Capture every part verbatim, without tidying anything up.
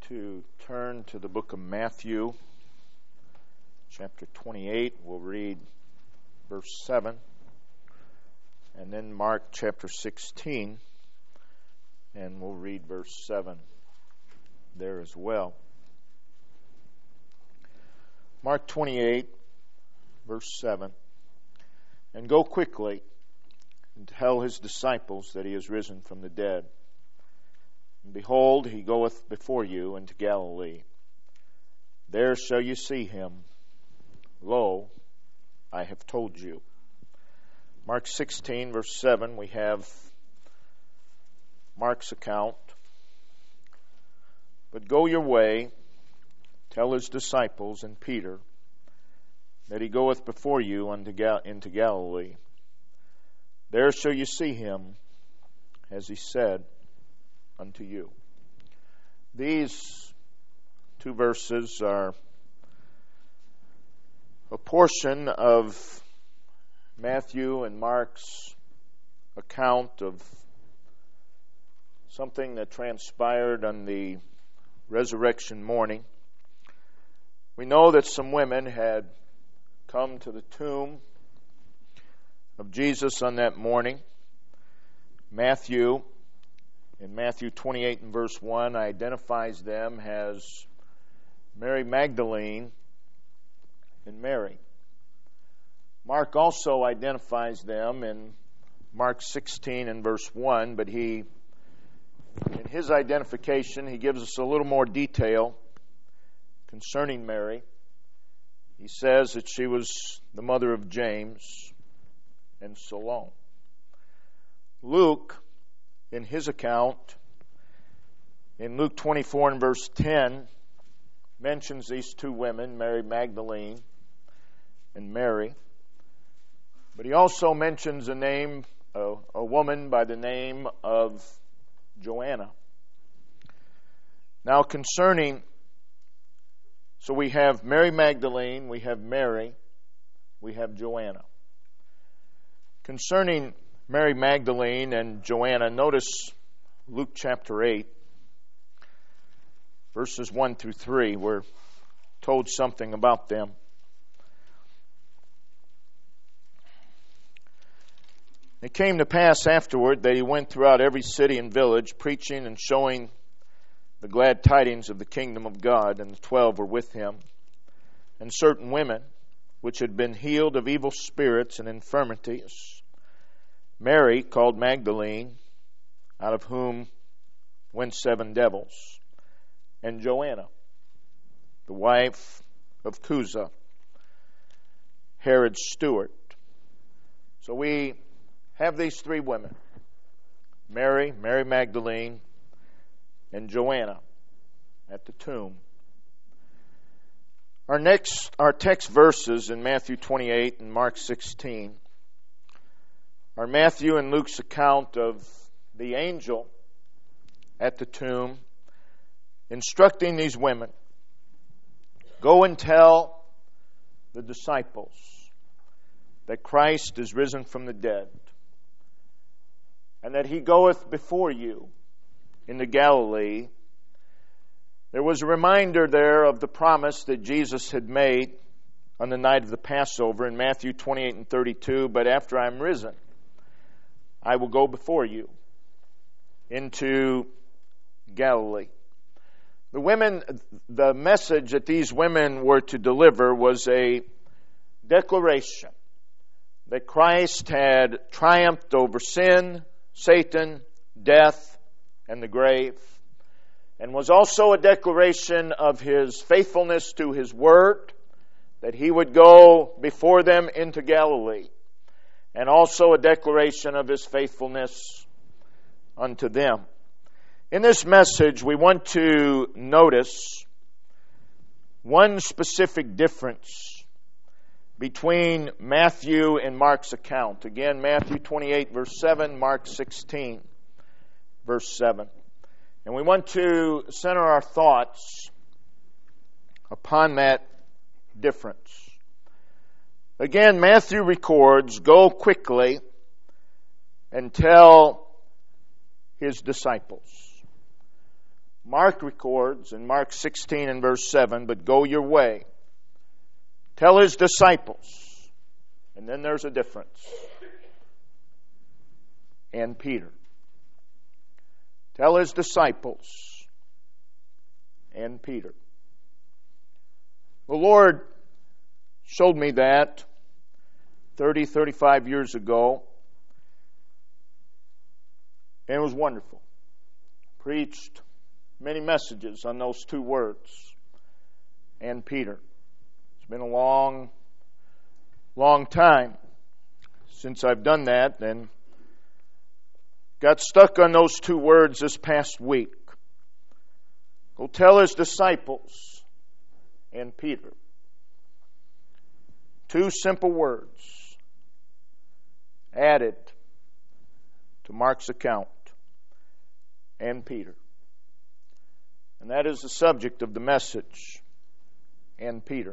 to turn to the book of Matthew, chapter twenty-eight. We'll read verse seven, and then Mark chapter sixteen, and we'll read verse seven there as well. Mark twenty-eight, verse seven. And go quickly and tell his disciples that he is risen from the dead. And behold, he goeth before you into Galilee. There shall you see him. Lo, I have told you. Mark sixteen, verse seven, we have Mark's account. But go your way, tell his disciples and Peter that he goeth before you unto Gal- into Galilee. There shall you see him, as he said unto you. These two verses are a portion of Matthew and Mark's account of something that transpired on the resurrection morning. We know that some women had come to the tomb of Jesus on that morning. Matthew, in Matthew twenty-eight and verse one, identifies them as Mary Magdalene and Mary. Mark also identifies them in Mark sixteen and verse one, but he, in his identification, he gives us a little more detail concerning Mary. He says that she was the mother of James and Salome. Luke, in his account, in Luke twenty-four and verse ten, mentions these two women, Mary Magdalene and Mary. But he also mentions a name, a, a woman by the name of Joanna. Now concerning, so we have Mary Magdalene, we have Mary, we have Joanna. Concerning Mary Magdalene and Joanna, notice Luke chapter eight, verses one through three. We're told something about them. It came to pass afterward that he went throughout every city and village, preaching and showing the glad tidings of the kingdom of God, and the twelve were with him. And certain women, which had been healed of evil spirits and infirmities, Mary, called Magdalene, out of whom went seven devils, and Joanna, the wife of Chuza, Herod's steward. So we have these three women, Mary, Mary Magdalene, and Joanna at the tomb. Our next, our text verses in Matthew twenty-eight and Mark sixteen are Matthew and Luke's account of the angel at the tomb instructing these women, go and tell the disciples that Christ is risen from the dead, and that he goeth before you into Galilee. There was a reminder there of the promise that Jesus had made on the night of the Passover in Matthew twenty-eight and thirty-two, but after I'm risen, I will go before you into Galilee. The women, the message that these women were to deliver was a declaration that Christ had triumphed over sin, Satan, death, and the grave, and was also a declaration of his faithfulness to his word, that he would go before them into Galilee, and also a declaration of his faithfulness unto them. In this message, we want to notice one specific difference between Matthew and Mark's account. Again, Matthew twenty-eight, verse seven, Mark sixteen, verse seven. And we want to center our thoughts upon that difference. Again, Matthew records, go quickly and tell his disciples. Mark records in Mark sixteen and verse seven, but go your way. Tell his disciples. And then there's a difference. And Peter. Tell his disciples. And Peter. The Lord showed me that thirty, thirty-five years ago. And it was wonderful. Preached many messages on those two words. And Peter. It's been a long, long time since I've done that, and got stuck on those two words this past week. Go tell his disciples and Peter. Two simple words added to Mark's account. And Peter. And that is the subject of the message. And Peter.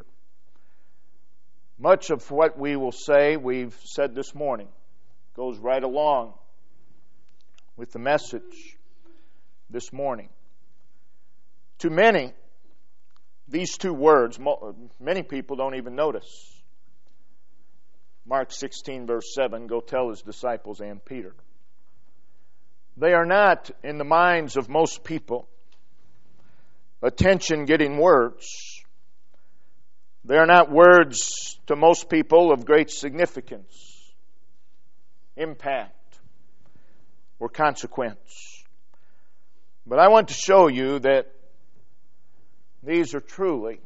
Much of what we will say, we've said this morning, goes right along with the message this morning. To many, these two words, many people don't even notice. Mark sixteen, verse seven, go tell his disciples and Peter. They are not, in the minds of most people, attention-getting words. They are not words to most people of great significance, impact, or consequence. But I want to show you that these are truly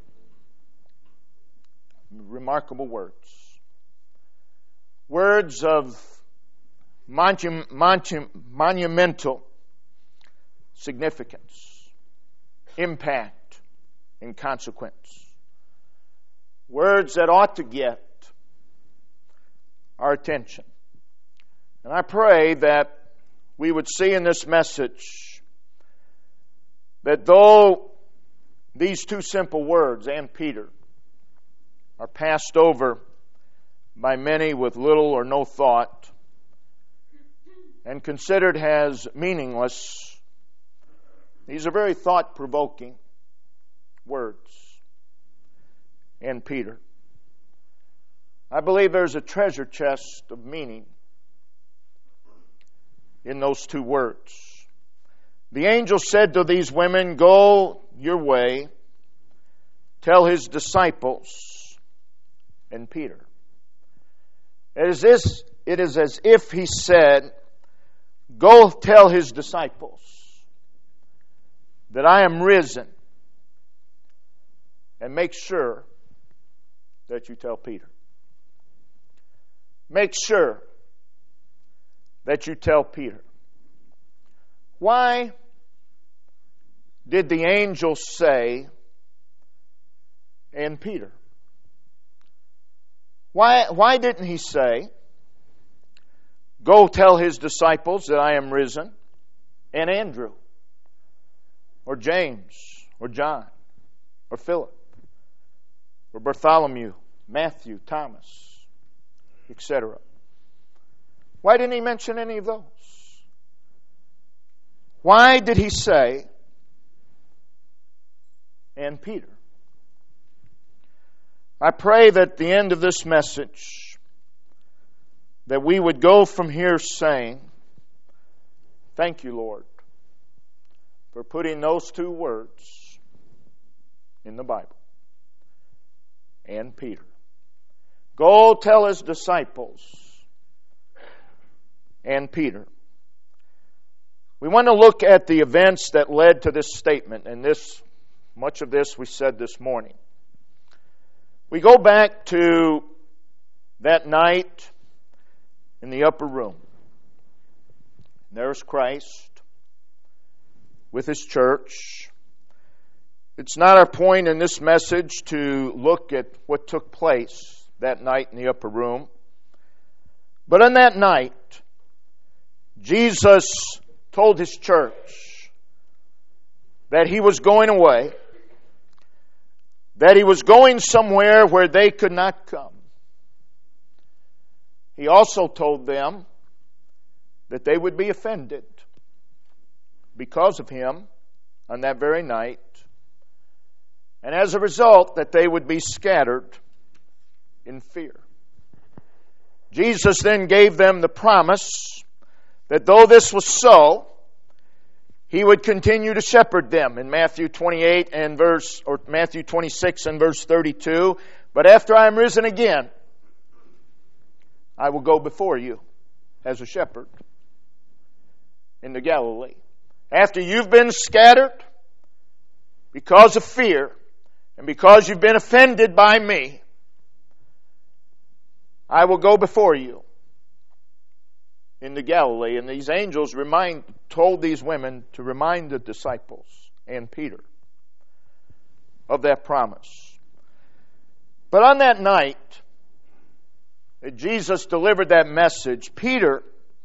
remarkable words. Words of monu- monu- monumental significance, impact, and consequence. Words that ought to get our attention. And I pray that we would see in this message that though these two simple words, and Peter, are passed over by many with little or no thought and considered as meaningless, these are very thought-provoking words. And Peter. I believe there's a treasure chest of meaning in those two words. The angel said to these women, go your way, tell his disciples and Peter. It is, this, it is as if he said, go tell his disciples that I am risen, and make sure that you tell Peter. Make sure that you tell Peter. Why did the angel say, and Peter? Why, why didn't he say, go tell his disciples that I am risen, and Andrew, or James, or John, or Philip, or Bartholomew, Matthew, Thomas, et cetera? Why didn't he mention any of those? Why did he say, and Peter? I pray that at the end of this message, that we would go from here saying, thank you, Lord, for putting those two words in the Bible. And Peter. Go tell his disciples and Peter. We want to look at the events that led to this statement, and this, much of this we said this morning. We go back to that night in the upper room. There's Christ with his church. It's not our point in this message to look at what took place that night in the upper room. But on that night, Jesus told his church that he was going away, that he was going somewhere where they could not come. He also told them that they would be offended because of him on that very night. And as a result, that they would be scattered in fear. Jesus then gave them the promise that though this was so, He would continue to shepherd them in Matthew twenty-eight and verse, or Matthew twenty-six and verse thirty-two. But after I am risen again, I will go before you as a shepherd into Galilee. After you've been scattered because of fear and because you've been offended by me, I will go before you into Galilee. And these angels remind, told these women to remind the disciples and Peter of that promise. But on that night that Jesus delivered that message, Peter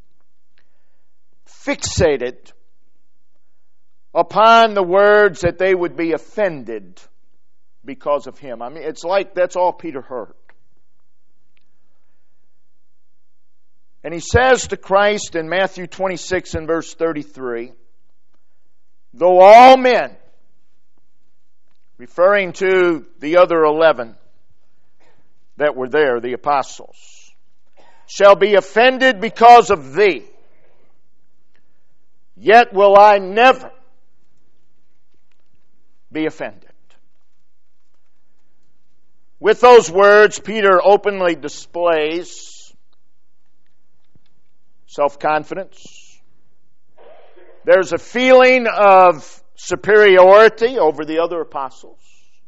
fixated upon the words that they would be offended because of him. I mean, it's like that's all Peter heard. And he says to Christ in Matthew twenty-six and verse thirty-three, though all men, referring to the other eleven that were there, the apostles, shall be offended because of thee, yet will I never be offended. With those words, Peter openly displays self-confidence. There's a feeling of superiority over the other apostles.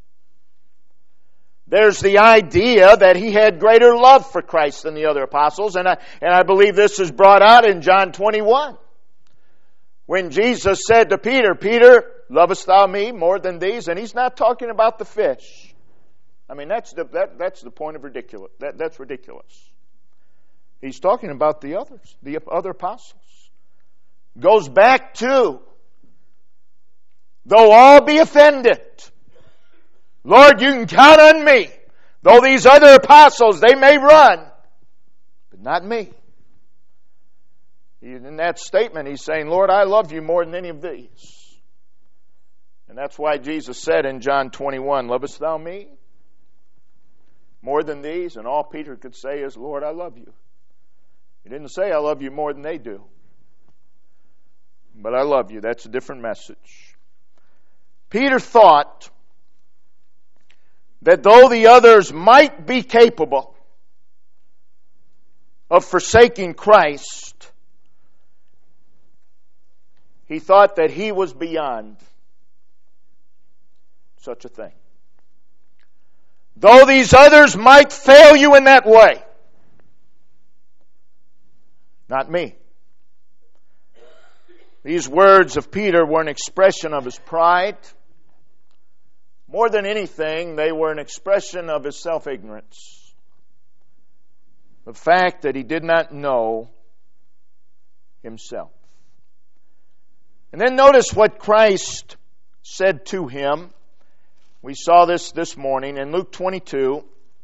There's the idea that he had greater love for Christ than the other apostles, and I, and I believe this is brought out in John twenty-one. When Jesus said to Peter, Peter, lovest thou me more than these? And he's not talking about the fish. I mean, that's the, that, that's the point of ridiculous. That, that's ridiculous. He's talking about the others, the other apostles. Goes back to, though all be offended, Lord, you can count on me. Though these other apostles, they may run, but not me. In that statement, he's saying, Lord, I love you more than any of these. And that's why Jesus said in John twenty-one, lovest thou me more than these? And all Peter could say is, Lord, I love you. He didn't say, I love you more than they do. But I love you. That's a different message. Peter thought that though the others might be capable of forsaking Christ, he thought that he was beyond such a thing. Though these others might fail you in that way, not me. These words of Peter were an expression of his pride. More than anything, they were an expression of his self-ignorance. The fact that he did not know himself. And then notice what Christ said to him. We saw this this morning in Luke twenty-two,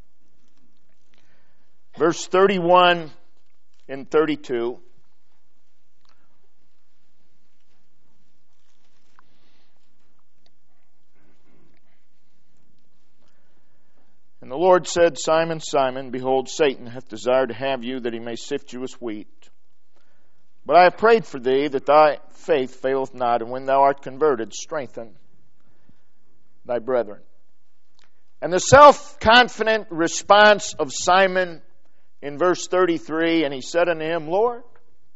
verse thirty-one and thirty-two. And the Lord said, Simon, Simon, behold, Satan hath desired to have you, that he may sift you as wheat. But I have prayed for thee, that thy faith faileth not, and when thou art converted, strengthen thy brethren. And the self-confident response of Simon in verse thirty-three, and he said unto him, Lord,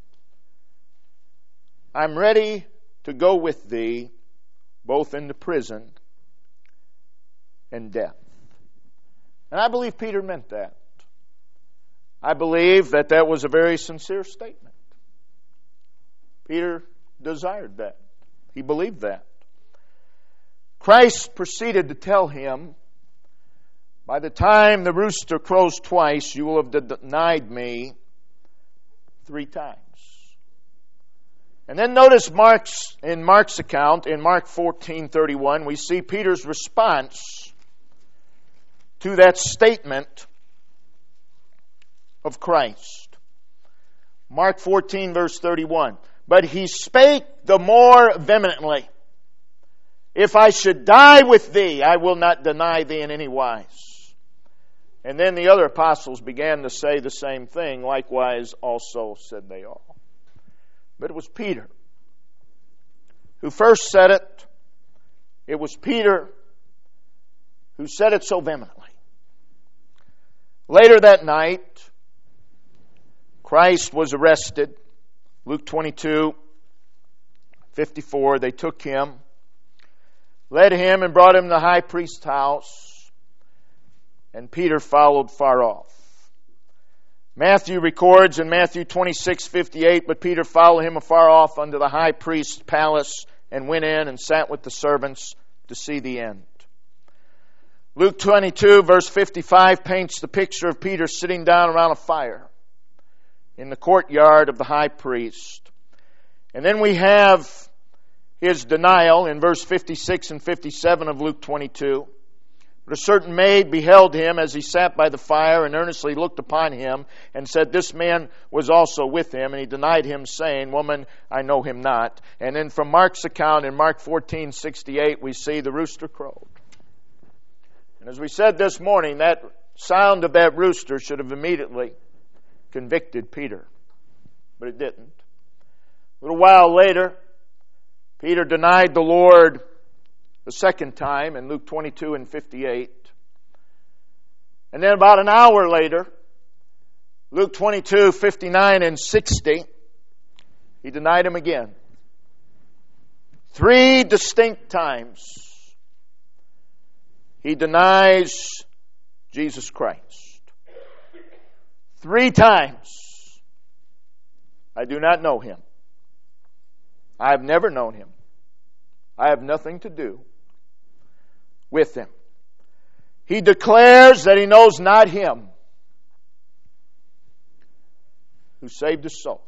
I'm ready to go with thee, both into prison and death. And I believe Peter meant that. I believe that that was a very sincere statement. Peter desired that. He believed that. Christ proceeded to tell him, by the time the rooster crows twice, you will have denied me three times. And then notice Mark's, in Mark's account, in Mark fourteen thirty-one, we see Peter's response to that statement of Christ. Mark fourteen, verse thirty-one. But he spake the more vehemently, if I should die with thee, I will not deny thee in any wise. And then the other apostles began to say the same thing. Likewise also said they all. But it was Peter who first said it. It was Peter who said it so vehemently. Later that night, Christ was arrested. Luke twenty-two, fifty-four, they took him, led him and brought him to the high priest's house, and Peter followed far off. Matthew records in Matthew twenty-six, fifty-eight, but Peter followed him afar off unto the high priest's palace and went in and sat with the servants to see the end. Luke twenty-two, verse fifty-five, paints the picture of Peter sitting down around a fire in the courtyard of the high priest. And then we have his denial in verse fifty-six and fifty-seven of Luke twenty-two. But a certain maid beheld him as he sat by the fire and earnestly looked upon him and said, this man was also with him. And he denied him, saying, woman, I know him not. And then from Mark's account in Mark fourteen, sixty-eight, we see the rooster crowed. And as we said this morning, that sound of that rooster should have immediately convicted Peter. But it didn't. A little while later, Peter denied the Lord the second time in Luke twenty-two and fifty-eight. And then about an hour later, Luke twenty-two, fifty-nine and sixty, he denied him again. Three distinct times he denies Jesus Christ. Three times. I do not know him. I have never known him. I have nothing to do with him. He declares that he knows not him who saved his soul.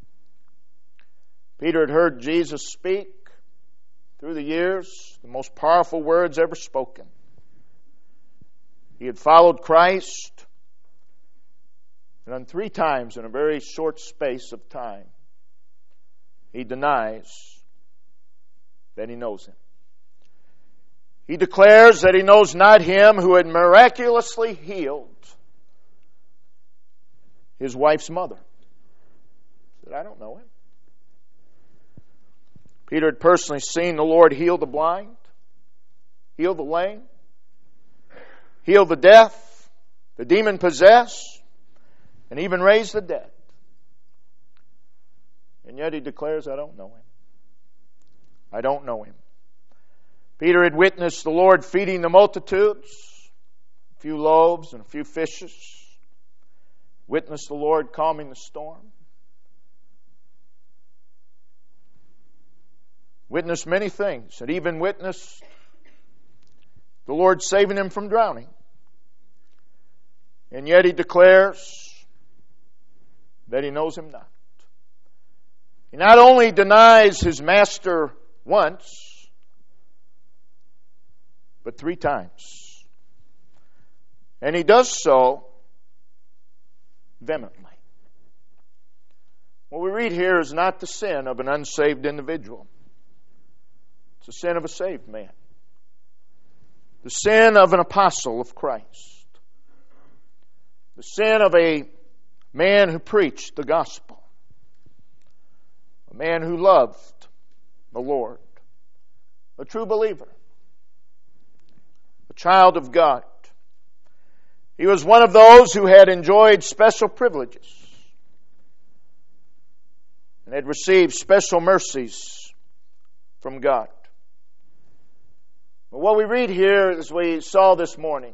Peter had heard Jesus speak through the years, the most powerful words ever spoken. He had followed Christ, and on three times in a very short space of time, he denies that he knows him. He declares that he knows not him who had miraculously healed his wife's mother. He said, I don't know him. Peter had personally seen the Lord heal the blind, heal the lame, heal the deaf, the demon-possessed, and even raise the dead. And yet he declares, I don't know him. I don't know him. Peter had witnessed the Lord feeding the multitudes, a few loaves and a few fishes. Witnessed the Lord calming the storm. Witnessed many things. And even witnessed the Lord saving him from drowning. And yet he declares that he knows him not. He not only denies his master once, but three times. And he does so vehemently. What we read here is not the sin of an unsaved individual. It's the sin of a saved man. The sin of an apostle of Christ. The sin of a man who preached the gospel. A man who loved the Lord. A true believer. A child of God. He was one of those who had enjoyed special privileges and had received special mercies from God. But what we read here, as we saw this morning,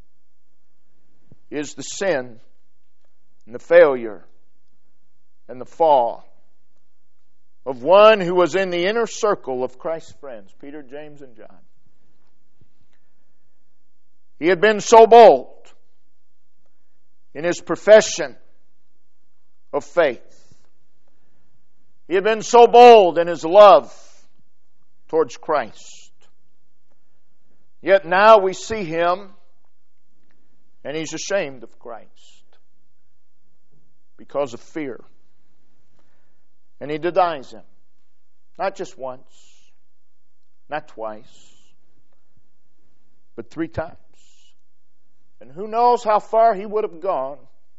is the sin and the failure and the fall of one who was in the inner circle of Christ's friends, Peter, James, and John. He had been so bold in his profession of faith. He had been so bold in his love towards Christ. Yet now we see him and he's ashamed of Christ because of fear. And he denies him. Not just once, not twice, but three times. And who knows how far he would have gone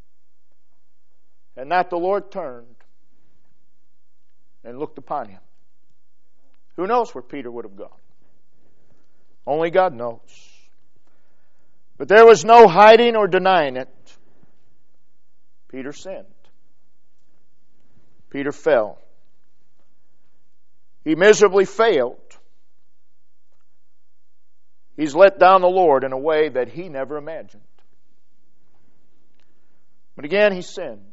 had not the Lord turned and looked upon him. Who knows where Peter would have gone? Only God knows. But there was no hiding or denying it. Peter sinned. Peter fell. He miserably failed. He's let down the Lord in a way that he never imagined. But again, he sinned.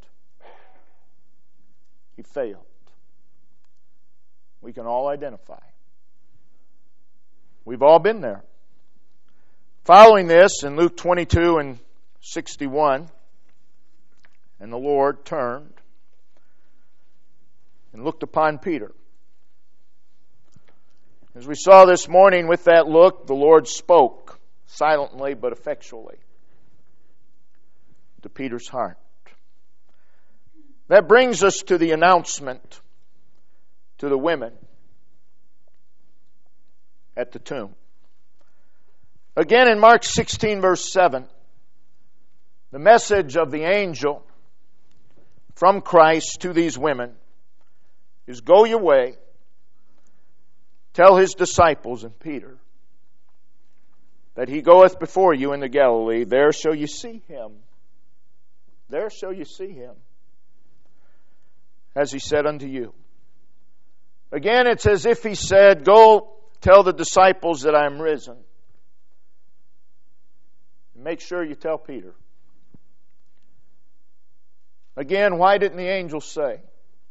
He failed. We can all identify. We've all been there. Following this, in Luke twenty-two and sixty-one, and the Lord turned and looked upon Peter. As we saw this morning with that look, the Lord spoke silently but effectually to Peter's heart. That brings us to the announcement to the women at the tomb. Again in Mark sixteen verse seven, the message of the angel from Christ to these women is, "Go your way, tell his disciples and Peter that he goeth before you into Galilee. There shall you see him. There shall you see him, as he said unto you." Again, it's as if he said, "Go tell the disciples that I am risen. Make sure you tell Peter." Again, why didn't the angel say,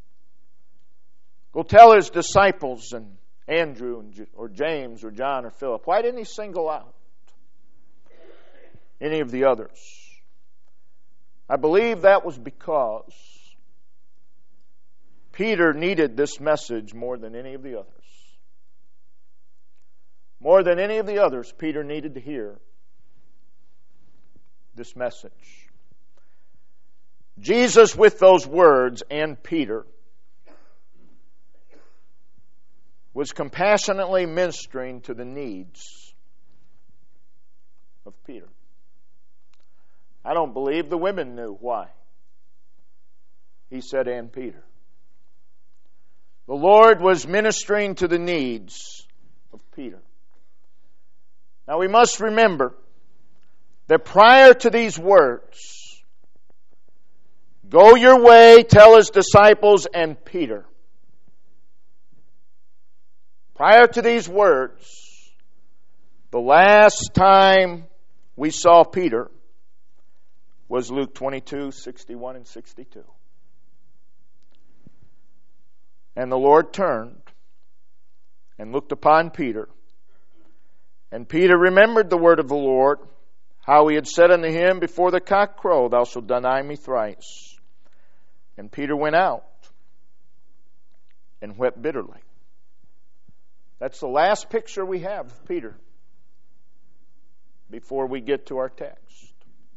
"Go tell his disciples and Andrew or James or John or Philip"? Why didn't he single out any of the others? I believe that was because Peter needed this message more than any of the others. More than any of the others, Peter needed to hear this message. Jesus, with those words, and Peter, was compassionately ministering to the needs of Peter. I don't believe the women knew why he said, "and Peter." The Lord was ministering to the needs of Peter. Now we must remember that prior to these words, "Go your way, tell his disciples and Peter." Prior to these words, the last time we saw Peter was Luke twenty-two, sixty-one and sixty-two. And the Lord turned and looked upon Peter. And Peter remembered the word of the Lord, how he had said unto him, "Before the cock crow, thou shalt deny me thrice." And Peter went out and wept bitterly. That's the last picture we have of Peter before we get to our text.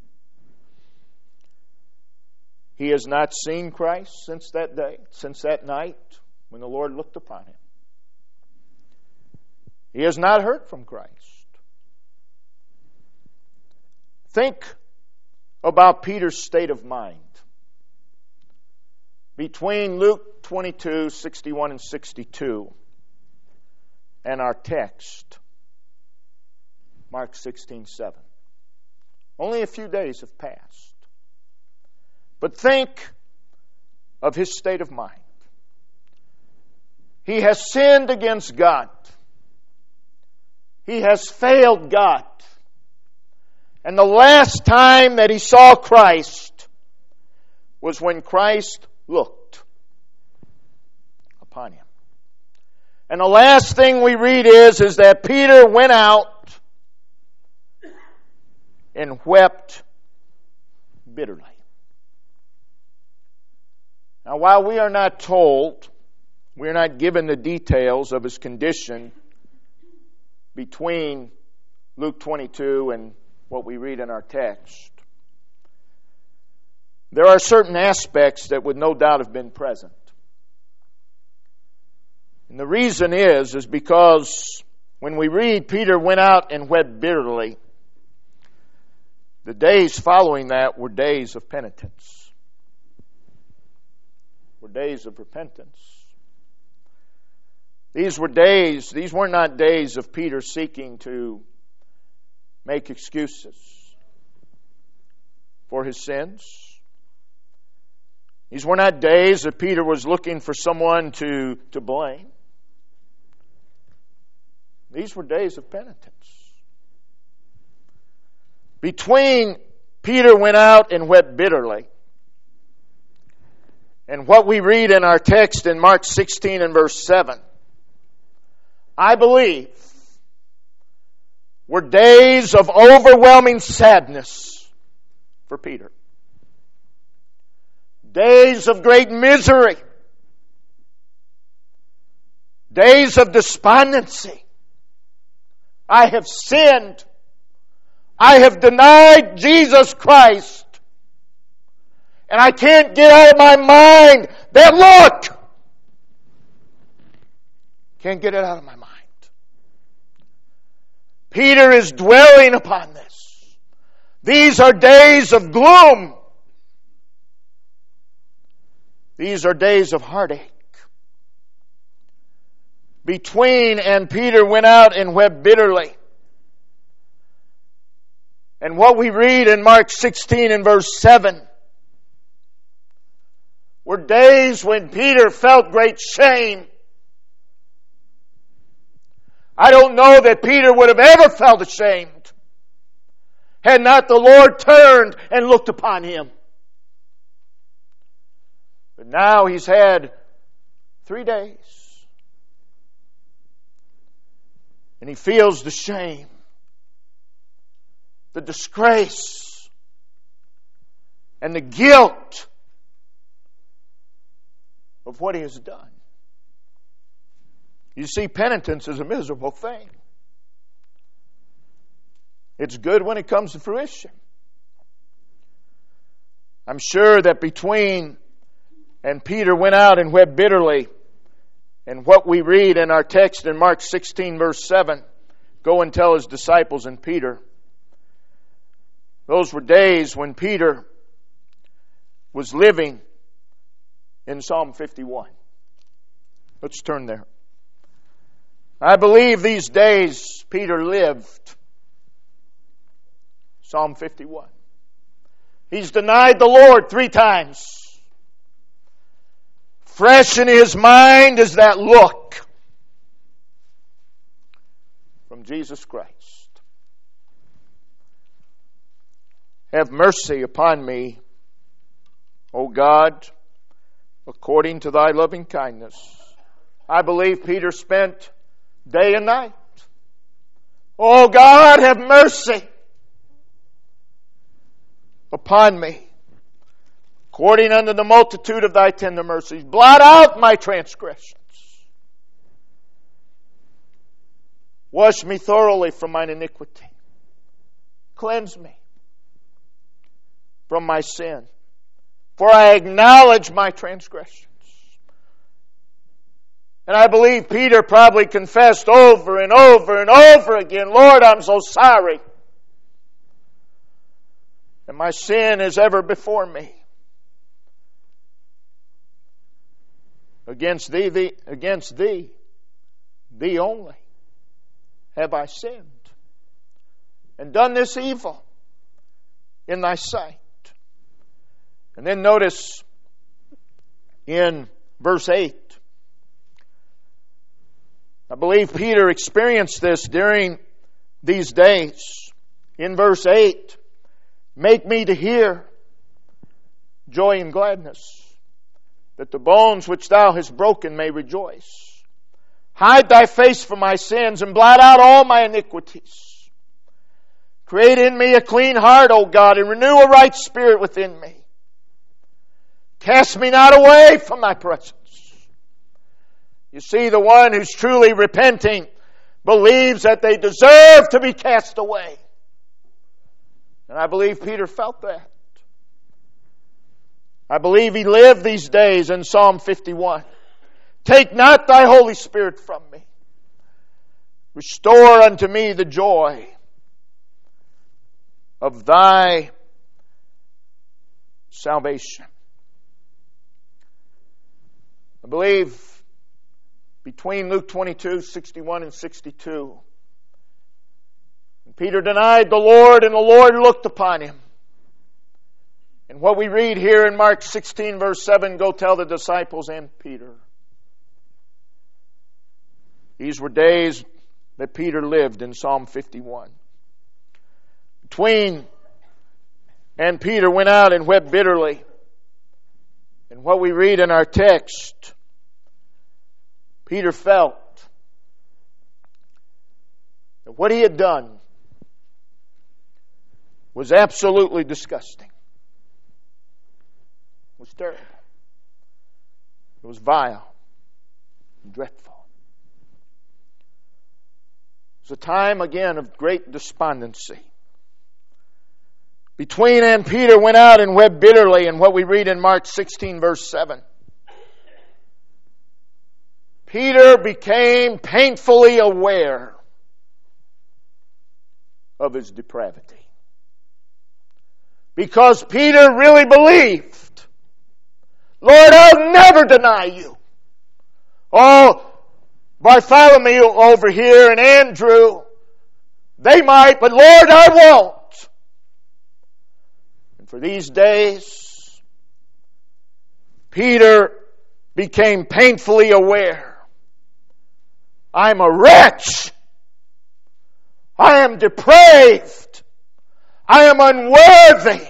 He has not seen Christ since that day, since that night when the Lord looked upon him. He has not heard from Christ. Think about Peter's state of mind between Luke twenty-two, sixty-one and sixty-two and our text, Mark sixteen, seven. Only a few days have passed. But think of his state of mind. He has sinned against God. He has failed God. And the last time that he saw Christ was when Christ looked upon him. And the last thing we read is, is that Peter went out and wept bitterly. Now, while we are not told, we are not given the details of his condition between Luke twenty-two and what we read in our text, there are certain aspects that would no doubt have been present. And the reason is, is because when we read Peter went out and wept bitterly, the days following that were days of penitence, were days of repentance. These were days, these were not days of Peter seeking to make excuses for his sins. These were not days that Peter was looking for someone to, to blame. These were days of penitence. Between Peter went out and wept bitterly, and what we read in our text in Mark sixteen and verse seven, I believe, were days of overwhelming sadness for Peter. Days of great misery. Days of despondency. I have sinned. I have denied Jesus Christ. And I can't get out of my mind that look. Can't get it out of my mind. Peter is dwelling upon this. These are days of gloom. These are days of heartache. Between and Peter went out and wept bitterly. And what we read in Mark sixteen and verse seven were days when Peter felt great shame. I don't know that Peter would have ever felt ashamed had not the Lord turned and looked upon him. But now he's had three days. And he feels the shame, the disgrace, and the guilt of what he has done. You see, penitence is a miserable thing. It's good when it comes to fruition. I'm sure that between and Peter went out and wept bitterly, and what we read in our text in Mark sixteen verse seven, go and tell his disciples and Peter. Those were days when Peter was living in Psalm fifty-one. Let's turn there. I believe these days Peter lived Psalm fifty-one. He's denied the Lord three times. Fresh in his mind is that look from Jesus Christ. Have mercy upon me, O God, according to thy loving kindness. I believe Peter spent day and night. Oh God, have mercy upon me, according unto the multitude of thy tender mercies. Blot out my transgressions. Wash me thoroughly from mine iniquity. Cleanse me from my sin. For I acknowledge my transgressions. And I believe Peter probably confessed over and over and over again, Lord, I'm so sorry. And my sin is ever before me. Against thee, thee, against thee, thee only, have I sinned, and done this evil in thy sight. And then notice in verse eight, I believe Peter experienced this during these days. In verse eight, make me to hear joy and gladness, that the bones which thou hast broken may rejoice. Hide thy face from my sins and blot out all my iniquities. Create in me a clean heart, O God, and renew a right spirit within me. Cast me not away from thy presence. You see, the one who's truly repenting believes that they deserve to be cast away. And I believe Peter felt that. I believe he lived these days in Psalm fifty-one. Take not thy Holy Spirit from me. Restore unto me the joy of thy salvation. I believe between Luke twenty-two, sixty-one and sixty-two, Peter denied the Lord and the Lord looked upon him. And what we read here in Mark sixteen verse seven, go tell the disciples and Peter. These were days that Peter lived in Psalm fifty-one. Between and Peter went out and wept bitterly. And what we read in our text, Peter felt that what he had done was absolutely disgusting. It was terrible. It was vile and dreadful. It was a time again of great despondency. Between and Peter went out and wept bitterly, and what we read in Mark sixteen verse seven. Peter became painfully aware of his depravity. Because Peter really believed, Lord, I'll never deny you. Oh, Bartholomew over here and Andrew, they might, but Lord, I won't. And for these days, Peter became painfully aware. I'm a wretch. I am depraved. I am unworthy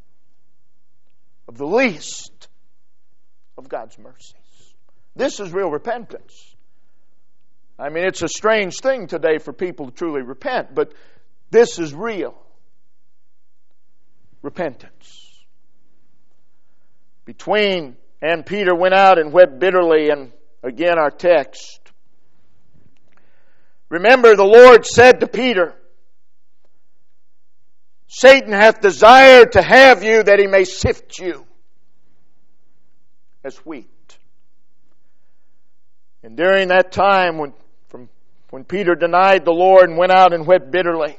of the least of God's mercies. This is real repentance. I mean, it's a strange thing today for people to truly repent, but this is real repentance. Between and Peter went out and wept bitterly, and again our text. Remember, the Lord said to Peter, Satan hath desired to have you that he may sift you as wheat. And during that time when from when Peter denied the Lord and went out and wept bitterly,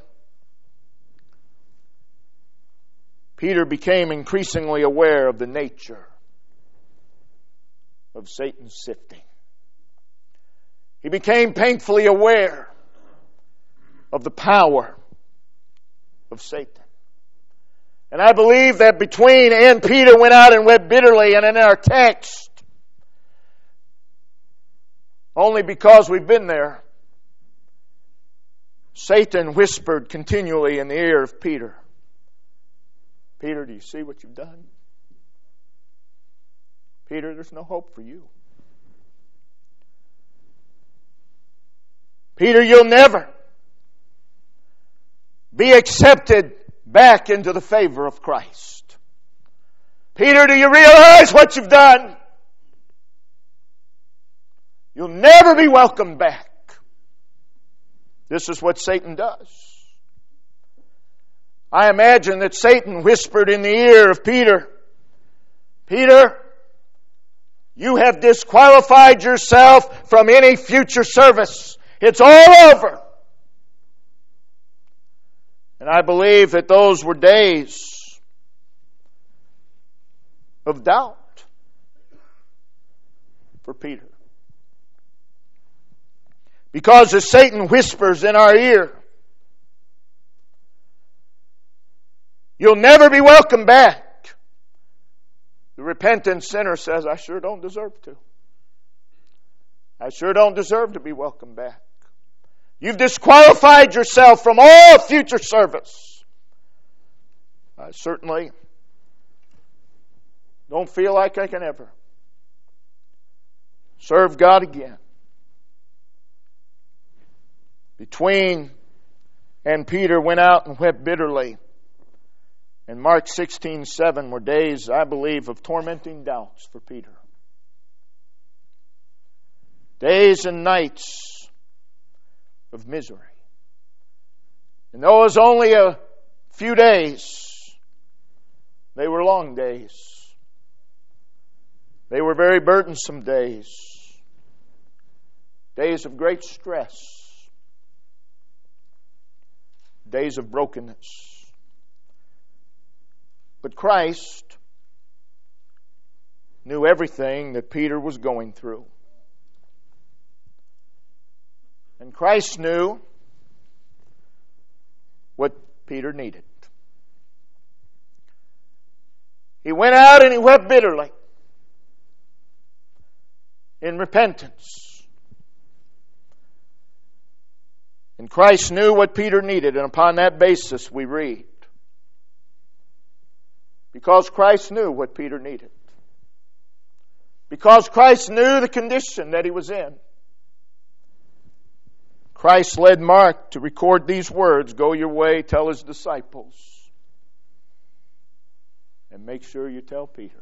Peter became increasingly aware of the nature of Satan's sifting. He became painfully aware of the power of Satan. And I believe that between and Peter went out and wept bitterly, and in our text, only because we've been there, Satan whispered continually in the ear of Peter, Peter, do you see what you've done? Peter, there's no hope for you. Peter, you'll never be accepted back into the favor of Christ. Peter, do you realize what you've done? You'll never be welcomed back. This is what Satan does. I imagine that Satan whispered in the ear of Peter, Peter, you have disqualified yourself from any future service. It's all over. And I believe that those were days of doubt for Peter. Because as Satan whispers in our ear, you'll never be welcomed back. The repentant sinner says, I sure don't deserve to. I sure don't deserve to be welcomed back. You've disqualified yourself from all future service. I certainly don't feel like I can ever serve God again. Between and Peter went out and wept bitterly. And Mark sixteen seven were days, I believe, of tormenting doubts for Peter. Days and nights of misery. And though it was only a few days, they were long days. They were very burdensome days. Days of great stress. days of brokenness. But Christ knew everything that Peter was going through. And Christ knew what Peter needed. He went out and he wept bitterly in repentance. And Christ knew what Peter needed, and upon that basis we read. Because Christ knew what Peter needed. Because Christ knew the condition that he was in. Christ led Mark to record these words, "Go your way, tell his disciples. And make sure you tell Peter."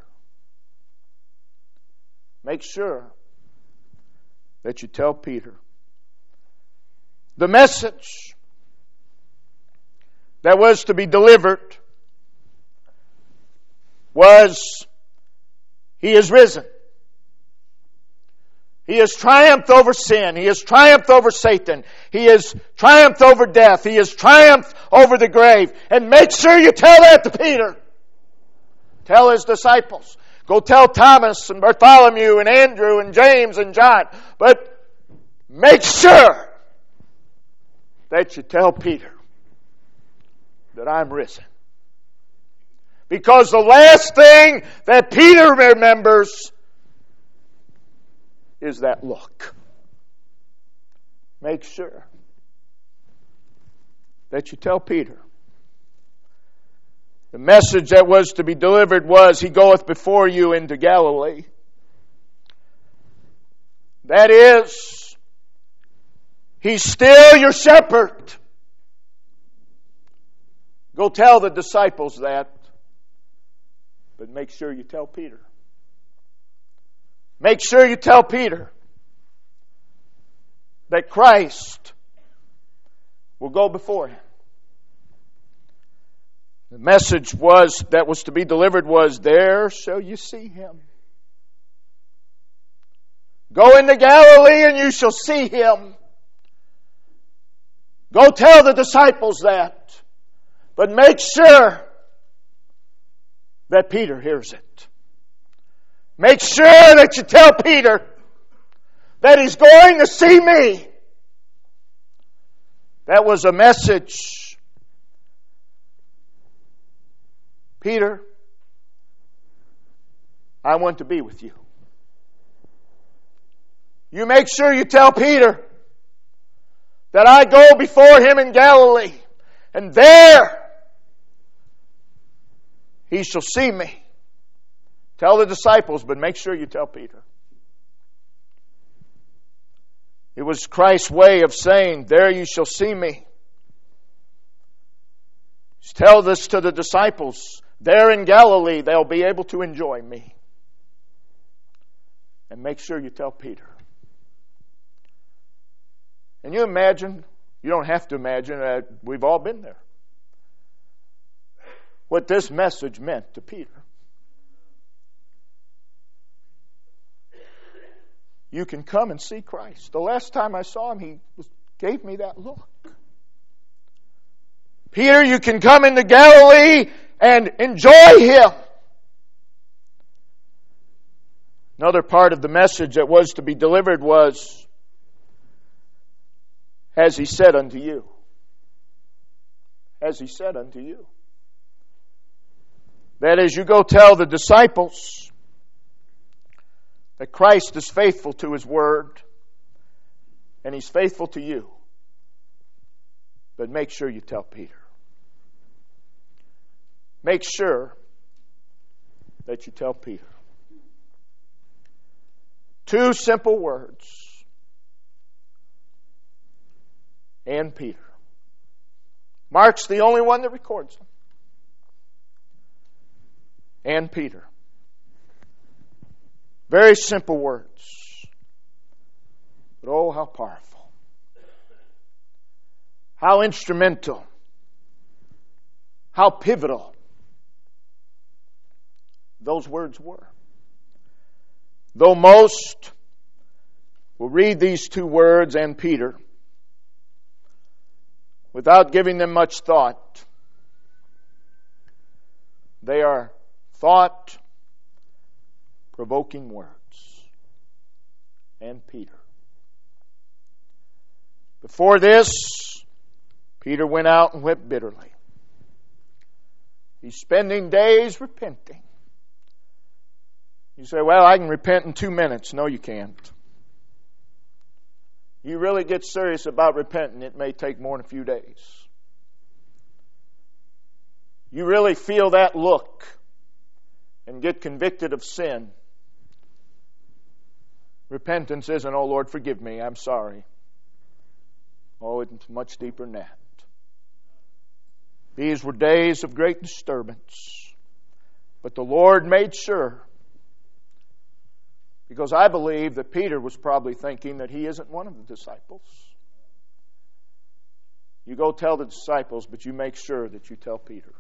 Make sure that you tell Peter. The message that was to be delivered was, He is risen. He has triumphed over sin. He has triumphed over Satan. He has triumphed over death. He has triumphed over the grave. And make sure you tell that to Peter. Tell his disciples. Go tell Thomas and Bartholomew and Andrew and James and John. But make sure that you tell Peter that I'm risen. Because the last thing that Peter remembers is that look. Make sure that you tell Peter. The message that was to be delivered was, He goeth before you into Galilee. That is, He's still your shepherd. Go tell the disciples that, but make sure you tell Peter. Make sure you tell Peter that Christ will go before him. The message was that was to be delivered was, there shall you see him. Go into Galilee and you shall see him. Go tell the disciples that. But make sure that Peter hears it. Make sure that you tell Peter that he's going to see me. That was a message. Peter, I want to be with you. You make sure you tell Peter that I go before him in Galilee, and there he shall see me. Tell the disciples, but make sure you tell Peter. It was Christ's way of saying, there you shall see me. Just tell this to the disciples. There in Galilee, they'll be able to enjoy me. And make sure you tell Peter. And you imagine, you don't have to imagine, that we've all been there, what this message meant to Peter. You can come and see Christ. The last time I saw him, he was, gave me that look. Peter, you can come into Galilee and enjoy him. Another part of the message that was to be delivered was, has he said unto you? Has he said unto you? That is, you go tell the disciples that Christ is faithful to his word and he's faithful to you. But make sure you tell Peter. Make sure that you tell Peter. Two simple words. And Peter. Mark's the only one that records them. And Peter. Very simple words. But oh, how powerful. How instrumental. How pivotal those words were. Though most will read these two words, and Peter, without giving them much thought. They are thought-provoking words. And Peter. Before this, Peter went out and wept bitterly. He's spending days repenting. You say, well, I can repent in two minutes. No, you can't. You really get serious about repenting, it may take more than a few days. You really feel that look and get convicted of sin. Repentance isn't, oh Lord, forgive me, I'm sorry. Oh, it's much deeper than that. These were days of great disturbance. But the Lord made sure, because I believe that Peter was probably thinking that he isn't one of the disciples. You go tell the disciples, but you make sure that you tell Peter.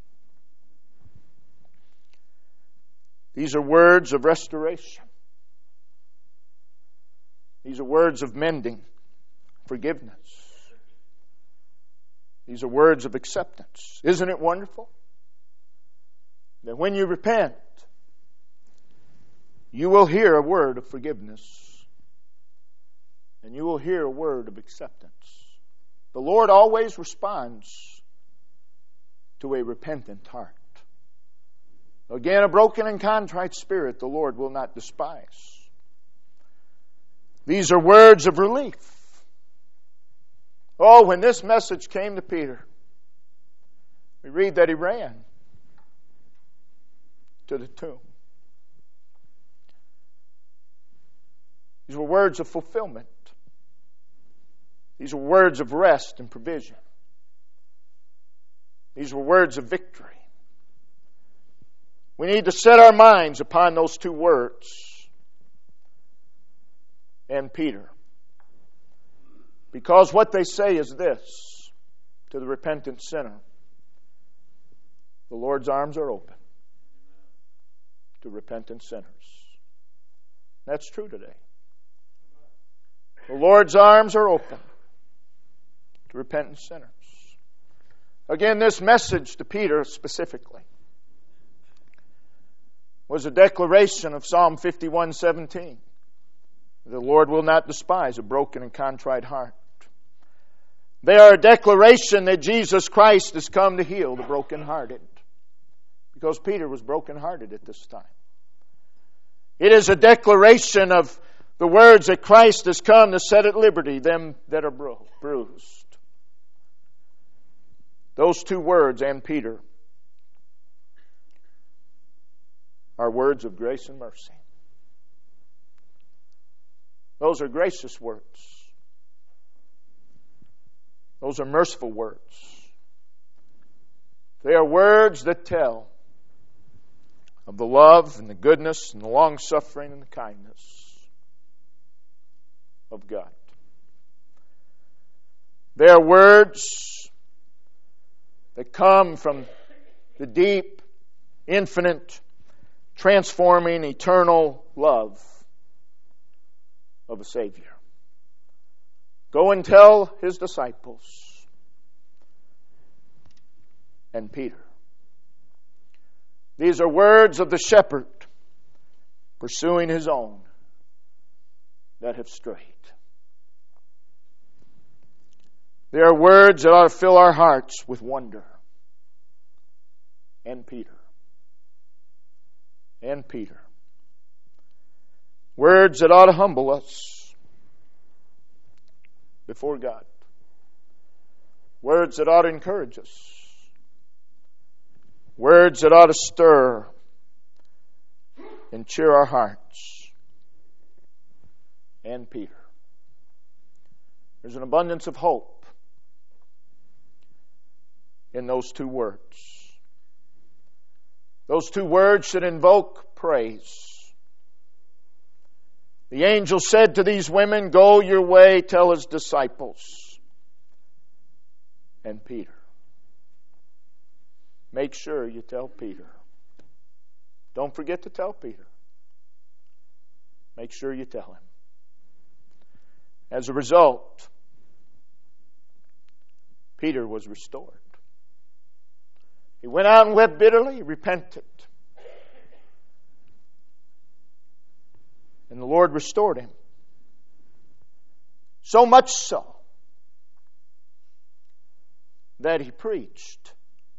These are words of restoration. These are words of mending, forgiveness. These are words of acceptance. Isn't it wonderful that when you repent, you will hear a word of forgiveness and you will hear a word of acceptance. The Lord always responds to a repentant heart. Again, a broken and contrite spirit the Lord will not despise. These are words of relief. Oh, when this message came to Peter, we read that he ran to the tomb. These were words of fulfillment. These were words of rest and provision. These were words of victory. We need to set our minds upon those two words. And Peter. Because what they say is this to the repentant sinner: the Lord's arms are open to repentant sinners. That's true today. The Lord's arms are open to repentant sinners. Again, this message to Peter specifically was a declaration of Psalm fifty-one seventeen. The Lord will not despise a broken and contrite heart. They are a declaration that Jesus Christ has come to heal the brokenhearted. Because Peter was brokenhearted at this time. It is a declaration of the words that Christ has come to set at liberty them that are bru- bruised. Those two words, and Peter, are words of grace and mercy. Those are gracious words. Those are merciful words. They are words that tell of the love and the goodness and the long-suffering and the kindness of God. They are words that come from the deep, infinite, transforming, eternal love of a Savior. Go and tell His disciples and Peter. These are words of the shepherd pursuing his own that have strayed. They are words that ought to fill our hearts with wonder. And Peter. And Peter. Words that ought to humble us before God. Words that ought to encourage us. Words that ought to stir and cheer our hearts. And Peter. There's an abundance of hope in those two words. Those two words should invoke praise. The angel said to these women, "Go your way, tell His disciples." And Peter. Make sure you tell Peter. Don't forget to tell Peter. Make sure you tell him. As a result, Peter was restored. He went out and wept bitterly, repented. And the Lord restored him. So much so that he preached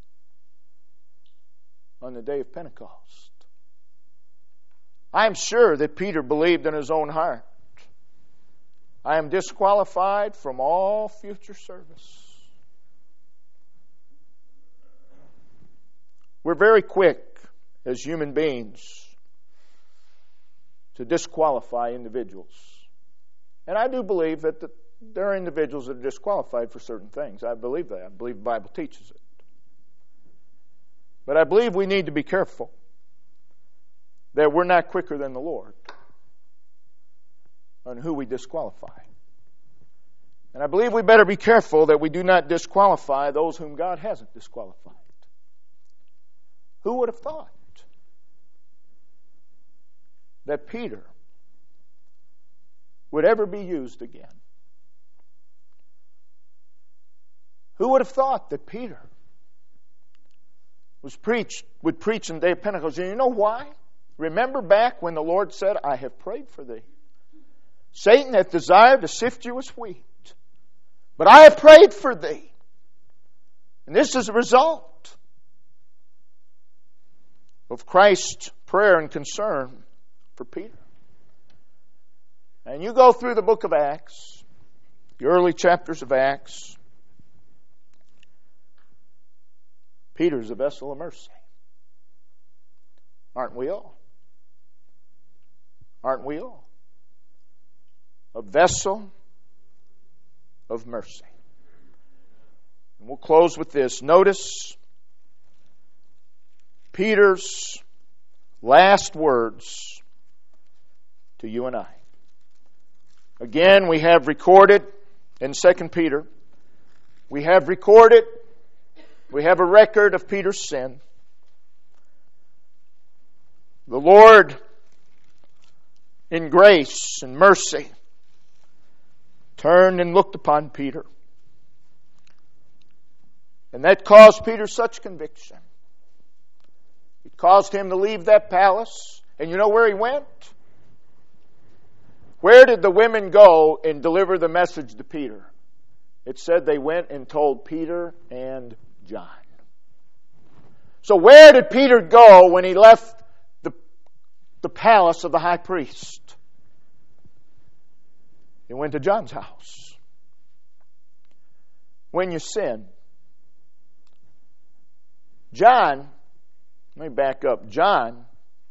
on the day of Pentecost. I am sure that Peter believed in his own heart, I am disqualified from all future service. We're very quick as human beings to disqualify individuals. And I do believe that the, there are individuals that are disqualified for certain things. I believe that. I believe the Bible teaches it. But I believe we need to be careful that we're not quicker than the Lord on who we disqualify. And I believe we better be careful that we do not disqualify those whom God hasn't disqualified. Who would have thought that Peter would ever be used again? Who would have thought that Peter was preached, would preach on the day of Pentecost? And you know why? Remember back when the Lord said, I have prayed for thee. Satan hath desired to sift you as wheat, but I have prayed for thee. And this is a result of Christ's prayer and concern for Peter. And you go through the book of Acts, the early chapters of Acts, Peter's a vessel of mercy. Aren't we all? Aren't we all? A vessel of mercy. And we'll close with this. Notice Peter's last words to you and I. Again, we have recorded in Second Peter, we have recorded, we have a record of Peter's sin. The Lord, in grace and mercy, turned and looked upon Peter. And that caused Peter such conviction. It caused him to leave that palace. And you know where he went? Where did the women go and deliver the message to Peter? It said they went and told Peter and John. So where did Peter go when he left the, the palace of the high priest? He went to John's house. When you sin, John, let me back up. John,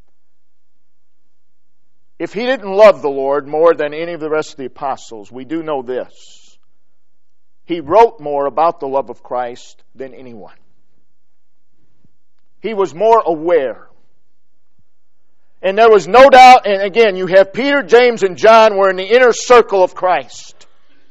if he didn't love the Lord more than any of the rest of the apostles, we do know this. He wrote more about the love of Christ than anyone. He was more aware. And there was no doubt, and again, you have Peter, James, and John were in the inner circle of Christ.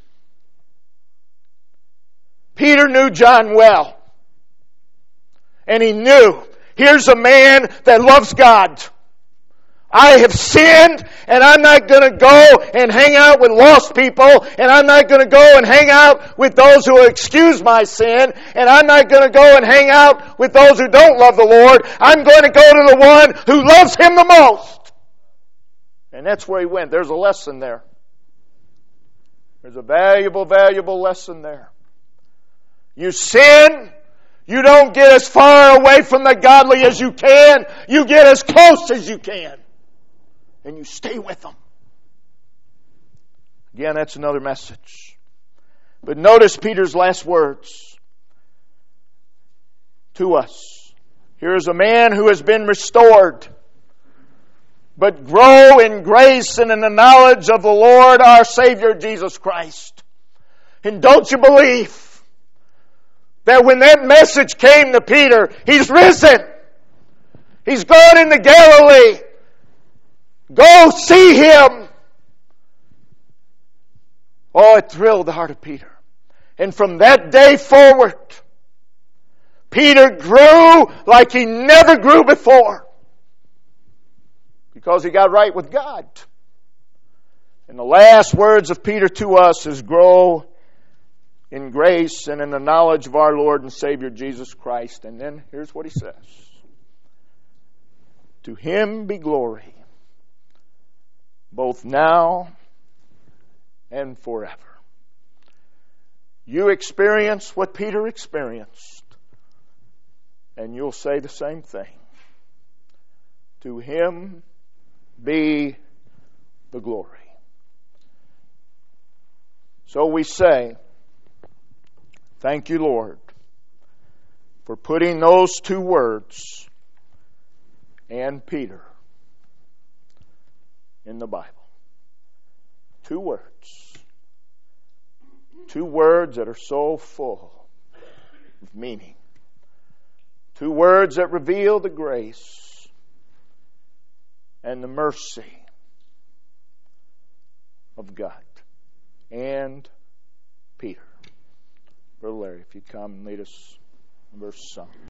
Peter knew John well. And he knew, here's a man that loves God. I have sinned, and I'm not going to go and hang out with lost people, and I'm not going to go and hang out with those who excuse my sin, and I'm not going to go and hang out with those who don't love the Lord. I'm going to go to the one who loves Him the most. And that's where he went. There's a lesson there. There's a valuable, valuable lesson there. You sin, you don't get as far away from the godly as you can. You get as close as you can. And you stay with them. Again, that's another message. But notice Peter's last words to us. Here is a man who has been restored, but grow in grace and in the knowledge of the Lord our Savior Jesus Christ. And don't you believe that when that message came to Peter, he's risen. He's gone into Galilee. Go see Him. Oh, it thrilled the heart of Peter. And from that day forward, Peter grew like he never grew before. Because he got right with God. And the last words of Peter to us is grow in grace and in the knowledge of our Lord and Savior Jesus Christ. And then here's what he says. To him be glory, both now and forever. You experience what Peter experienced, and you'll say the same thing. To him be the glory. So we say, thank you, Lord, for putting those two words and Peter in the Bible. Two words. Two words that are so full of meaning. Two words that reveal the grace and the mercy of God. And Peter. Brother Larry, if you come and lead us in verse song.